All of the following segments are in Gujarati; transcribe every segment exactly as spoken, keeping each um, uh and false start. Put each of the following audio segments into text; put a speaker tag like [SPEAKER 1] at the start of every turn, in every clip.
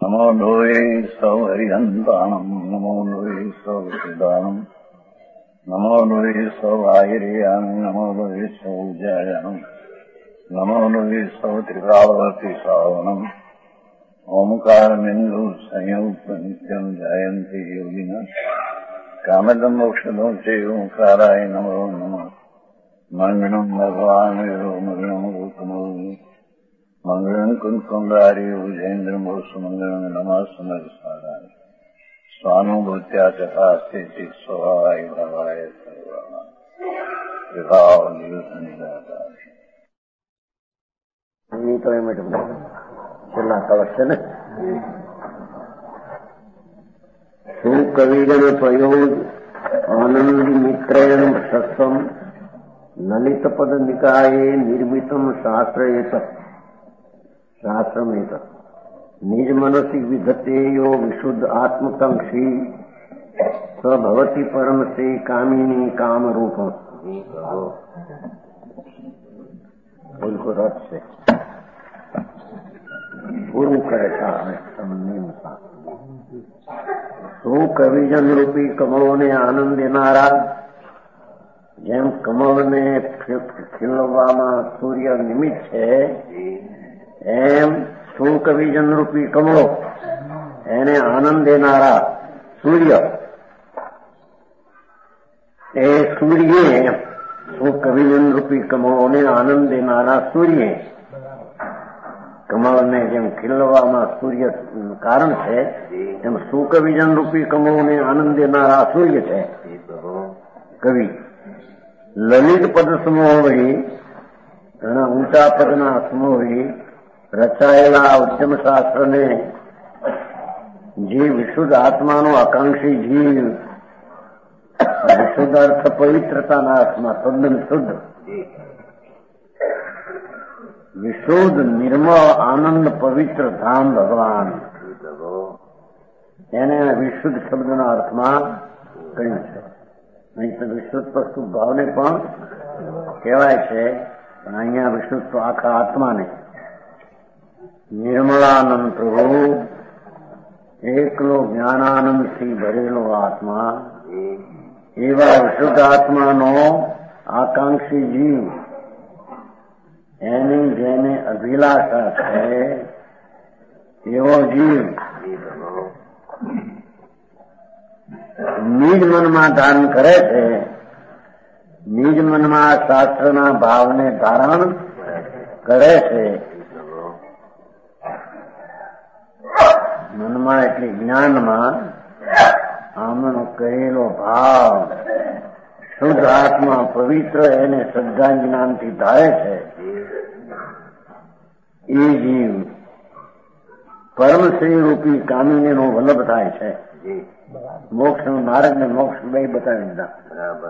[SPEAKER 1] नमो लोये सौहरिहन्ताणम् नमो लोये सौहृदानम् नमो लोये सौभागिर्याम् नमो लोये सौजायाम् नमो लोये सौत्रिकावती सावनम् ओंकारमिन्दु संयुक्त नित्यम् जायन्ति योगिनः कामदम् मोक्षदो च ओंकाराय नमो नमः मंगलम् भगवान् विरो मंगलम् गौतमो मंगलम् कुंकुंडारी उजेन्द्रम् सुमंगलम् नमः समरसाराय स्वानुभूत्या चकास्ते स्वभावाय भवाय सर्वाः विभावनिदाताय
[SPEAKER 2] તો એમ જ છેલ્લા કવચ છે ને શું કવિજન પ્રયોગ આનંદી મિત્રેણ સત્સમ લલિત પદ નિકાયે નિર્મિતમ શાસ્ત્ર એત શાસ્ત્રમેત નિજ મનસી વિધતે યો વિશુદ્ધ આત્મકાંક્ષી સ ભવતી પરમ સે કામિની કામ રૂપ ઉनको રથ છે પૂરું કરે શું કવિજન રૂપી કમળોને આનંદ દેનારા જેમ કમળને ખીલવામાં સૂર્ય નિમિત્ત છે એમ શું કવિજન રૂપી કમળો એને આનંદ દેનારા સૂર્ય એ સૂર્ય શું કવિજન રૂપી કમળોને આનંદ દેનારા સૂર્ય કમળને જેમ ખીલવામાં સૂર્ય કારણ છે એમ સુકવિજન રૂપી કમળોને આનંદ દેનારા સૂર્ય છે કવિ. લલિત પદ સમૂહી ઘણા ઊંચા પદના સમૂહી રચાયેલા ઉત્તમ શાસ્ત્રને જે વિશુદ્ધ આત્માનો આકાંક્ષી જીવ વિશુદ્ધ અર્થ પવિત્રતાના અર્થમાં તદ્દન શુદ્ધ વિશુદ્ધ નિર્મળ આનંદ પવિત્ર ધામ ભગવાન એને વિશુદ્ધ શબ્દના અર્થમાં કહ્યું છે. અહીં તો વિશુદ્ધ વસ્તુ ભાવને પણ કહેવાય છે પણ અહીંયા વિશુદ્ધ તો આખા આત્માને નિર્મળાનંદ પ્રભુ એકલો જ્ઞાનાનંદથી ભરેલો આત્મા એવા વિશુદ્ધ આત્માનો આકાંક્ષી જીવ એની જેને અભિલાષા છે એવો જીવ નિજ મનમાં ધારણ કરે છે. નિજ મનમાં શાસ્ત્રના ભાવને ધારણ કરે છે. મનમાં એટલે જ્ઞાનમાં આમનો કહેલો ભાવ શુદ્ધ આત્મા પવિત્ર એને શ્રદ્ધા જ્ઞાનથી ધારે છે. એ જીવ પરમશ્રી રૂપી કામિનીનો વલ્લભ થાય છે. મોક્ષ માર્ગ ને મોક્ષ બે બતાવી દીધા.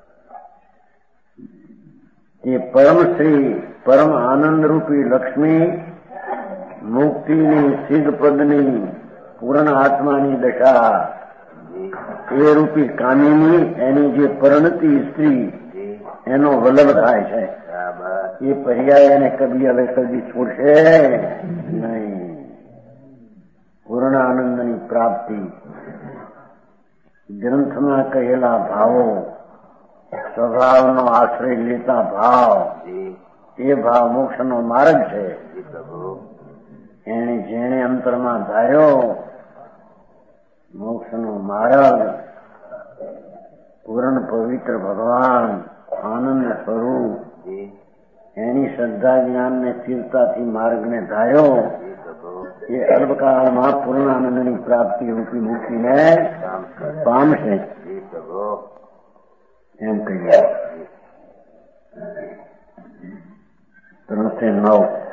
[SPEAKER 2] એ પરમશ્રી પરમ આનંદ રૂપી લક્ષ્મી મુક્તિની સિદ્ધ પદની પૂર્ણ આત્માની દશા એ રૂપી કામિની એની જે પરણતી સ્ત્રી એનો વલ્લભ થાય છે. એ પર્યાય એને કદી હવે કદી છોડશે નહીં. પૂર્ણ આનંદની પ્રાપ્તિ ગ્રંથમાં કહેલા ભાવો સ્વભાવનો આશ્રય લેતા ભાવ એ ભાવ મોક્ષનો માર્ગ છે. એને જેણે અંતરમાં ધાર્યો મોક્ષનો માર્ગ પૂર્ણ પવિત્ર ભગવાન આનંદ સ્વરૂપ એની શ્રદ્ધા જ્ઞાનને સ્થિરતાથી માર્ગને ધાર્યો એ અલ્પકાળમાં પૂર્ણાનંદની પ્રાપ્તિ રૂપી મુક્તિને પામશે એમ કહીએ. ત્રણસે નવ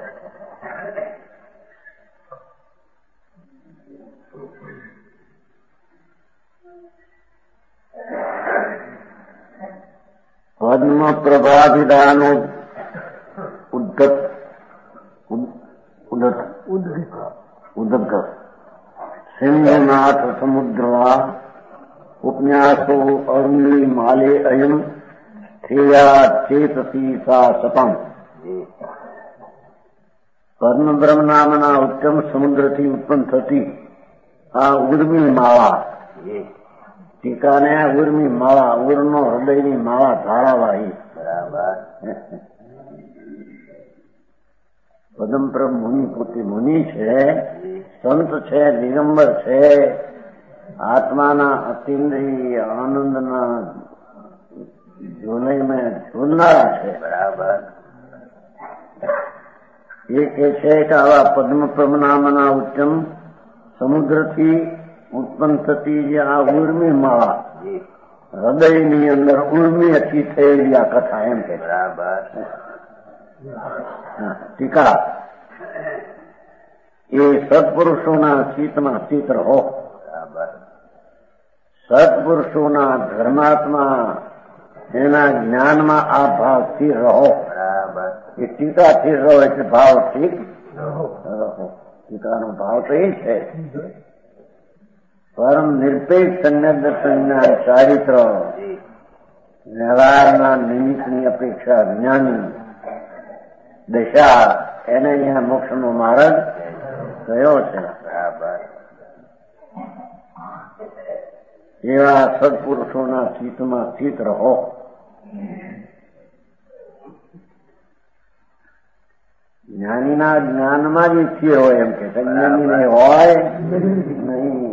[SPEAKER 2] પદ્મ પ્રભાધિદાનો ઉદ્ગત ઉદ્ગત સિંધુનાથ સમુદ્રવા ઉપન્યાસો અરુણી માલે અયમ સ્થેયા ચેતસી સા સતમ પરમ બ્રહ્મ નામના ઉત્તમ સમુદ્રથી ઉત્પન્ન થતી આ ઉર્મી માળા, ટીકાને ઉર્મી માળા, ઉરનો હૃદયની માળા ધારાવાહી. બરાબર. પદમપ્રભ મુનિ પોતે મુનિ છે, સંત છે, દિગંબર છે, આત્માના અતિન્દ્રિય આનંદના ઝૂલઈમાં ઝૂલનારા છે. બરાબર. એ કે છે કે આવા પદ્મપ્રભ નામના ઉત્તમ સમુદ્રથી ઉત્પન્ન થતી જે આ ઉર્મી માળા, હૃદયની અંદર ઉર્મીથી થયેલી આ કથા એમ કે. બરાબર. ટીકા એ સત્પુરુષોના ચિત્તમાં ચિત્ત રહો. બરાબર. સત્પુરુષોના ધર્માત્મા એના જ્ઞાનમાં આ ભાવ સ્થિર રહો. બરાબર. એ ટીકા સ્થિર રહો એટલે ભાવ ઠીક રહો. ટીકાનો ભાવ તો એ છે પરમ નિરપેક્ષ સંજ્ઞ સંજ્ઞાન ચારિત્ર વ્યવહારના નિમિત્તની અપેક્ષા જ્ઞાની દશા એને અહીંયા મોક્ષનો માર્ગ કયો છે. બરાબર. એવા સત્પુરુષોના ચિત્તમાં સ્થિત રહો. જ્ઞાનીના જ્ઞાનમાં જ સ્થિર હોય એમ કે જ્ઞાની નહીં હોય નહીં.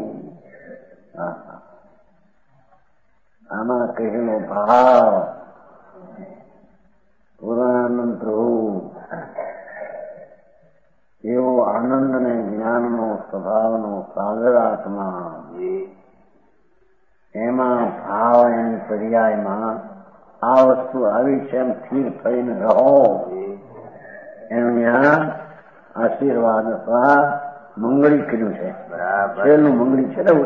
[SPEAKER 2] આમાં કહેલો ભાવ પૂર્ણાનંદ પ્રભુ એવો આનંદ ને જ્ઞાનનો સ્વભાવનો સાગરાત્મા, એમાં ભાવ એની પર્યાયમાં આ વસ્તુ આવી છે એમ સ્થિર થઈને રહો. એનું ત્યાં આશીર્વાદ અથવા મંગળી કર્યું છે. છેલ્લું મંગળી છે ને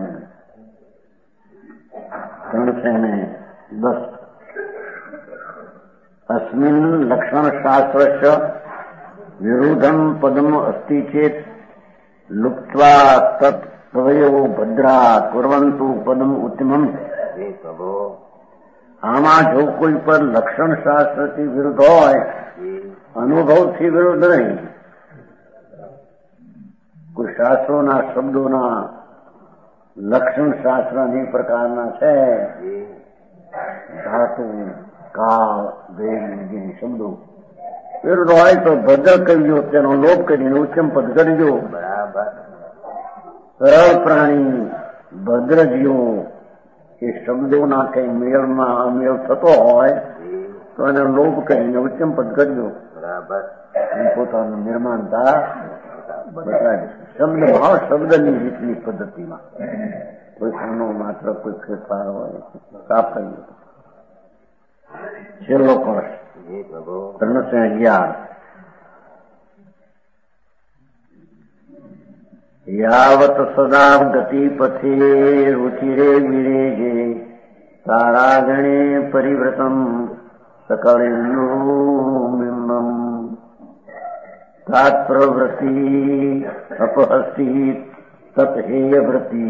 [SPEAKER 2] ત્રણસો ને દસ. અસ્મિન લક્ષણ શાસ્ત્ર વિરુદ્ધમ પદમ અસ્તિ ચેત લુપ્ત્વા તત્ પ્રવયો ભદ્રા કુર્વંતુ પદમ ઉત્તમમ. આમાં જો કોઈ પર લક્ષણ શાસ્ત્રથી વિરુદ્ધ હોય, અનુભવથી વિરુદ્ધ નહીં, કોઈ શાસ્ત્રોના શબ્દોના લક્ષણ શાસ્ત્ર અનેક પ્રકારના છે, ધાતુ કાળ વેદ શબ્દો વિરુદ્ધ હોય તો ભદ્ર કરજો, તેનો લોપ કરીને ઉત્તમ પદ કરજો. બરાબર. સરળ પ્રાણી ભદ્ર જીવો એ શબ્દોના કઈ મેળમાં અમેળ થતો હોય તો એને લોપ કરીને ઉત્તમ પદ કરજો. બરાબર. પોતાનું નિર્માણતા બતાવે. શબ્દ ભાવ શબ્દની રીતની પદ્ધતિમાં કોઈ ખાનો માત્ર કોઈ ફેરફાર હોય સાફ થઈ ગયો. છેલ્લો કોર્સ ત્રણસો અગિયાર. યાવત સદા ગતિ પથે રુચિરે વિરેજે તારા ગણે પરિવ્રતમ સકળેન્દ્રોમિમ્બમ તાત પ્રવૃત્તિ અપહસ્તી તત્હેય વૃત્તિ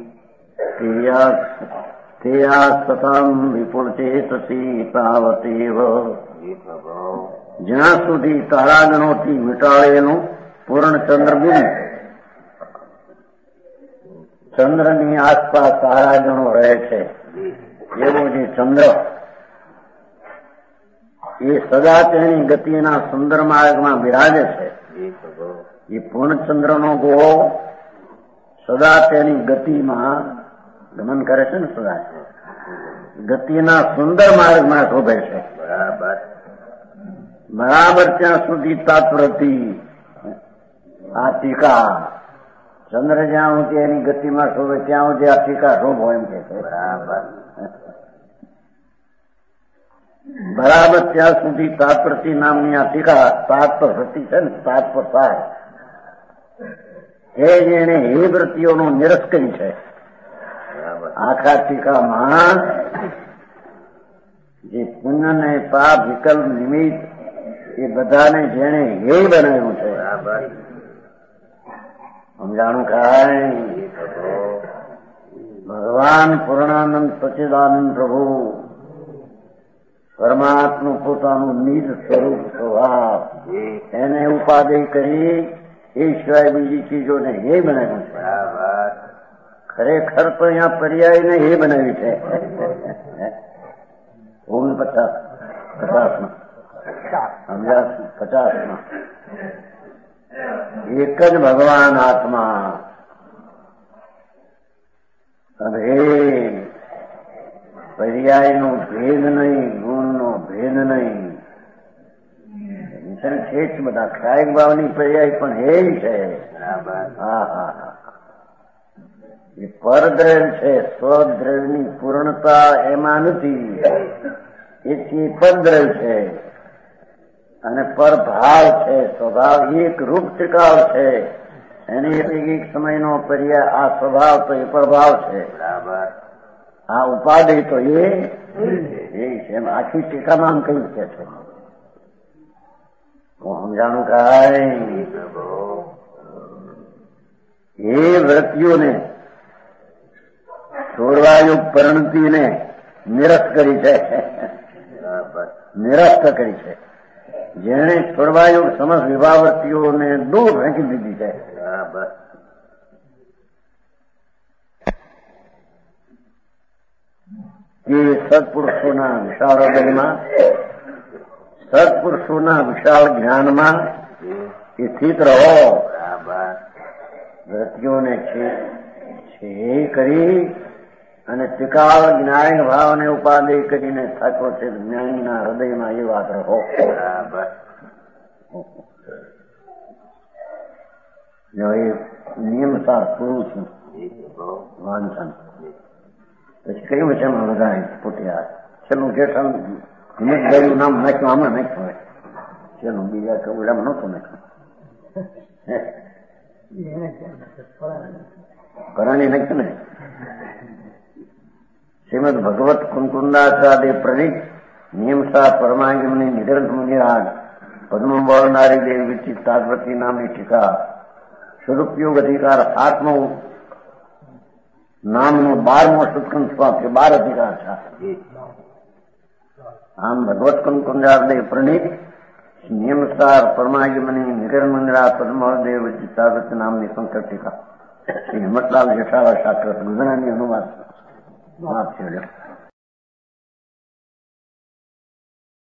[SPEAKER 2] તેયા સતમ વિપુલ ચેતસી તાવતેવ. જ્યાં સુધી તારાગણોથી વીંટાળેલું પૂર્ણ ચંદ્રબિંબ, ચંદ્રની આસપાસ તારાગણો રહે છે એવો જે ચંદ્ર એ સદા તેની ગતિના સુંદર માર્ગમાં બિરાજે છે. એ પૂર્ણચંદ્રનો ગોળો સદા તેની ગતિમાં ગમન કરે છે ને, સદા ગતિના સુંદર માર્ગમાં શોભે છે. બરાબર. બરાબર ત્યાં સુધી તાત્પ્રતિ આ ટીકા ચંદ્ર જ્યાં સુધી એની ગતિમાં શોભે ત્યાં સુધી આ ટીકા શોભો એમ કે છે. બરાબર. બરાબર ત્યાં સુધી તાત્પ્રતિ નામની આ ટીકા તાત્પરવૃત્તિ છે ને, તાત્પરસાર એ જેને હે વૃત્તિઓનો નિરસ કરી છે. આખા ટીકામાં જે પુણ્ય ને પાપ વિકલ્પ નિમિત્ત એ બધાને જેને હે બનાવ્યું છે. સમજાણું કાંઈ ભગવાન પૂર્ણાનંદ સચ્ચિદાનંદ પ્રભુ પરમાત્મા પોતાનું નિજ સ્વરૂપ સ્વભાવ એને ઉપાધિ કરી એ સિવાય બીજી ચીજોને એ બનાવ્યું છે. ખરેખર તો અહીંયા પર્યાયને એ બનાવી છે. ઓગણ પચાસ પચાસમાં પચાસમાં એક જ ભગવાન આત્મા હવે પર્યાયનો ભેદ નહીં, ગુણનો ભેદ નહીં. છે જ બધા ક્ષાયક ભાવની પર્યાય પણ એ છે. હા હા હા એ પરદ્રવ્ય છે. સ્વદ્રવ્યની પૂર્ણતા એમાં નથી. એથી પરદ્રવ્ય છે અને પરભાવ છે. સ્વભાવ એક રૂપ ટીકાવ છે. એની એક સમયનો પર્યાય આ સ્વભાવ તો એ પ્રભાવ છે. આ ઉપાધિ તો એ છે. આખી ટીકામાં કઈ કે છે હું સમજાણું કાંઈ એ વૃત્તિઓને છોડવાયુગ પરિણતિને નિરસ્ત કરી છે. નિરસ્ત કરી છે. જેણે છોડવાયુગ સમસ્ત વિભાવર્તીઓને દૂર ફેંકી દીધી છે. એ સત્પુરુષોના વિશાળ હૃદયમાં, સત્પુરુષોના વિશાળ જ્ઞાનમાં સ્થિત રહો. વૃત્તિઓને છે કરી અને ટીકાવ જ્ઞાન ભાવને ઉપાધિ કરીને થાકો છે. જ્ઞાનીના હૃદયમાં એ વાત રહો. જો એ નિયમસાર પૂરું છું વાંચન પછી કયું છે એમાં બધા ફૂટ્યા. છેલ્લું જેઠાણ હિંમત ગયું નામ નાખ્યું આમાં નાખ્યું હોય. છેલ્લું બીજા કબડામાં નહોતું નાખ્યું. પરાણી નાખ્યું ને. શ્રીમદ ભગવત કુંકુંદાચાર્ય પ્રણીત નિયમસાર પરમાંગમની નિરંત મુનિરાગ પદ્મ બોલનારી દેવ વિચિત તાદવતી નામની ટીકા સ્વરૂપયોગ અધિકાર સાતમો નામનો બારમો સત્કંદ સ્વાસ્થ્ય બાર અધિકાર છે. આમ ભગવત કુંકુંદાચાર્ય પ્રણીત નિયમસાર પરમાગમની નિરંત મુનિરાગ પદ્મદેવ વિચિત તાદવતી નામની શંકર ટીકા શ્રી હિંમતલાલ જેઠાલા શાસ્ત્ર ગુજરાતી અનુવાદ માફ છે.